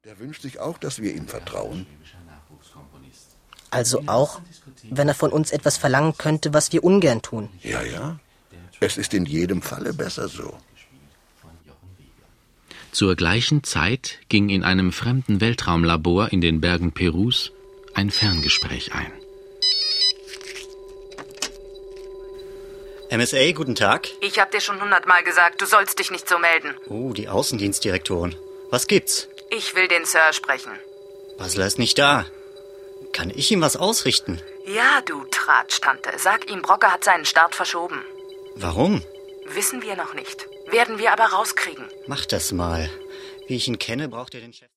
Er wünscht sich auch, dass wir ihm vertrauen. Also auch, wenn er von uns etwas verlangen könnte, was wir ungern tun. Ja. Es ist in jedem Falle besser so. Zur gleichen Zeit ging in einem fremden Weltraumlabor in den Bergen Perus ein Ferngespräch ein. MSA, guten Tag. Ich hab dir schon 100-mal gesagt, du sollst dich nicht so melden. Oh, die Außendienstdirektorin. Was gibt's? Ich will den Sir sprechen. Basler ist nicht da. Kann ich ihm was ausrichten? Ja, du Tratsch-Tante. Sag ihm, Brocke hat seinen Start verschoben. Warum? Wissen wir noch nicht. Werden wir aber rauskriegen. Mach das mal. Wie ich ihn kenne, braucht er den Chef...